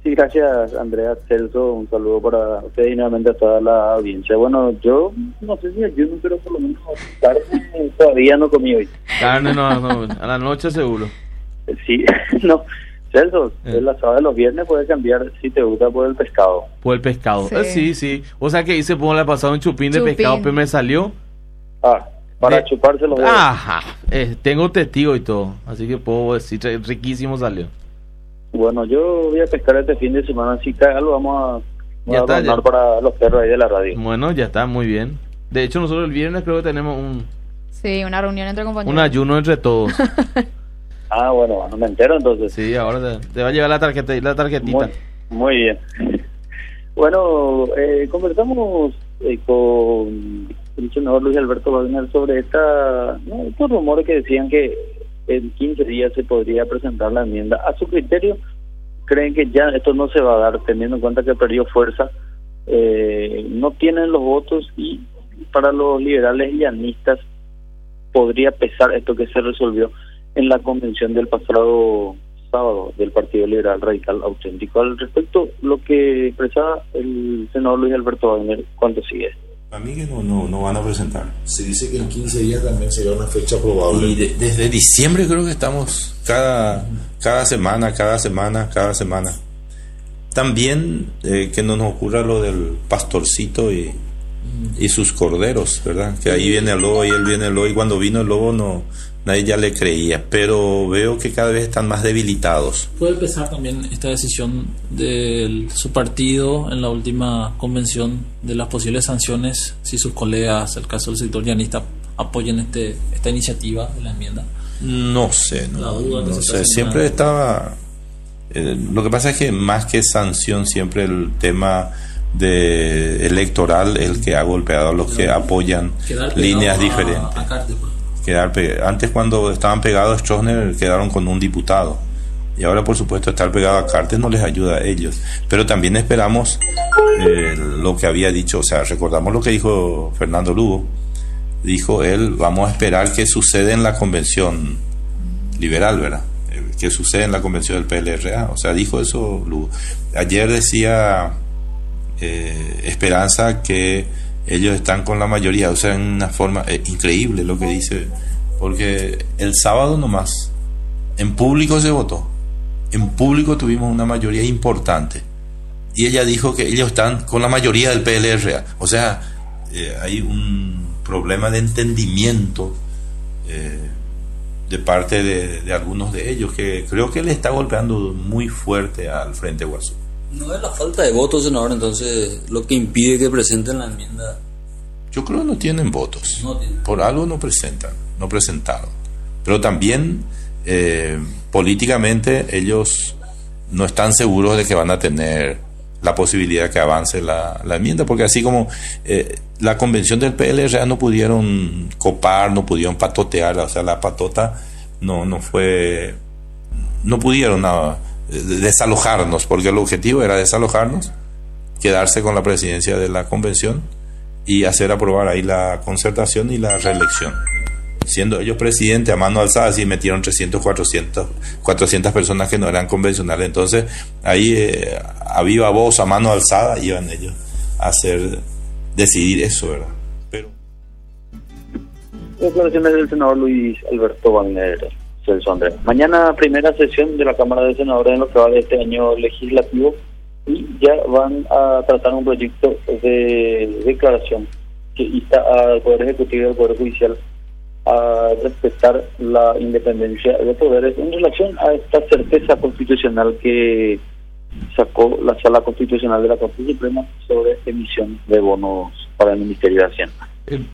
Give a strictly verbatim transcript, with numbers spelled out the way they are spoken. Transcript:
Sí, gracias Andrea, Celso, un saludo para usted y nuevamente a toda la audiencia. Bueno, yo no sé si ayuno, pero por lo menos tarde todavía no comí hoy. Carne no, no, a la noche seguro. Sí, no, Celso, Eh. el asado de los viernes puede cambiar si te gusta por el pescado. Por el pescado. Sí. Eh, sí, sí. O sea que hice, pongo la pasada un chupín de Chupín. pescado, pero me salió. Ah, para De- chuparse los dedos. Ajá. Eh, tengo testigo y todo. Así que puedo decir, re- riquísimo salió. Bueno, yo voy a pescar este fin de semana, si cae algo vamos a, Ya a está, donar ya. para los perros ahí de la radio. Bueno, ya está, muy bien. De hecho, nosotros el viernes creo que tenemos un, Sí, una reunión entre compañeros. un ayuno entre todos. Ah, bueno, no me entero entonces. Sí, ahora te, te va a llevar la tarjeta, la tarjetita. Muy, muy bien. Bueno, eh, conversamos eh, con el senador Luis Alberto Wagner sobre esta, ¿no? estos rumores que decían que en quince días se podría presentar la enmienda. A su criterio, ¿creen que ya esto no se va a dar, teniendo en cuenta que perdió fuerza, eh, no tienen los votos y para los liberales y llanistas podría pesar esto que se resolvió en la convención del pasado sábado del Partido Liberal Radical Auténtico? Al respecto, lo que expresaba el senador Luis Alberto Wagner cuando sigue. A mí que no, no, no van a presentar. Se dice que en quince días también sería una fecha probable. Y de- desde diciembre creo que estamos cada, cada semana, cada semana, cada semana. También eh, que no nos ocurra lo del pastorcito y, y sus corderos, ¿verdad? Que ahí viene el lobo y él viene el lobo, y cuando vino el lobo no, nadie ya le creía, pero veo que cada vez están más debilitados. Puede pesar también esta decisión de su partido en la última convención de las posibles sanciones si sus colegas, el caso del sector llanista, apoyen este esta iniciativa de la enmienda. No sé, no, La duda que no se está sé. haciendo. Siempre estaba. eh, lo que pasa es que más que sanción, siempre el tema de electoral el que ha golpeado a los que apoyan Quedar pegado líneas a- diferentes. a Cartes, por ejemplo. Quedar pe- Antes, cuando estaban pegados a Stroessner, quedaron con un diputado. Y ahora, por supuesto, estar pegado a Cartes no les ayuda a ellos. Pero también esperamos eh, lo que había dicho, o sea, recordamos lo que dijo Fernando Lugo. Dijo él, vamos a esperar qué sucede en la convención liberal, ¿verdad? Eh, ¿Qué sucede en la convención del P L R A? O sea, dijo eso Lugo. Ayer decía eh, Esperanza que ellos están con la mayoría, o sea, en una forma eh, increíble lo que dice, porque el sábado nomás, en público se votó, en público tuvimos una mayoría importante, y ella dijo que ellos están con la mayoría del P L R A, o sea, eh, hay un problema de entendimiento eh, de parte de, de algunos de ellos, que creo que le está golpeando muy fuerte al Frente Guasú. No es la falta de votos, senador, entonces lo que impide que presenten la enmienda. Yo creo que no tienen votos. No tienen. Por algo no presentan, no presentaron. Pero también eh, políticamente ellos no están seguros de que van a tener la posibilidad que avance la, la enmienda, porque así como eh, la convención del P L R A no pudieron copar, no pudieron patotear, o sea, la patota no, no fue, no pudieron ah, desalojarnos, porque el objetivo era desalojarnos, quedarse con la presidencia de la convención y hacer aprobar ahí la concertación y la reelección. Siendo ellos presidente a mano alzada, así metieron trescientos, cuatrocientas, cuatrocientas personas que no eran convencionales. Entonces, ahí eh, a viva voz, a mano alzada, iban ellos a hacer, decidir eso, ¿verdad? Pero Declaraciones del senador Luis Alberto Wagner, Celso Andrés. Mañana primera sesión de la Cámara de Senadores en lo que va de este año legislativo, y ya van a tratar un proyecto de declaración que insta al Poder Ejecutivo y al Poder Judicial a respetar la independencia de poderes en relación a esta certeza constitucional que sacó la Sala Constitucional de la Corte Suprema sobre emisión de bonos para el Ministerio de Hacienda. El,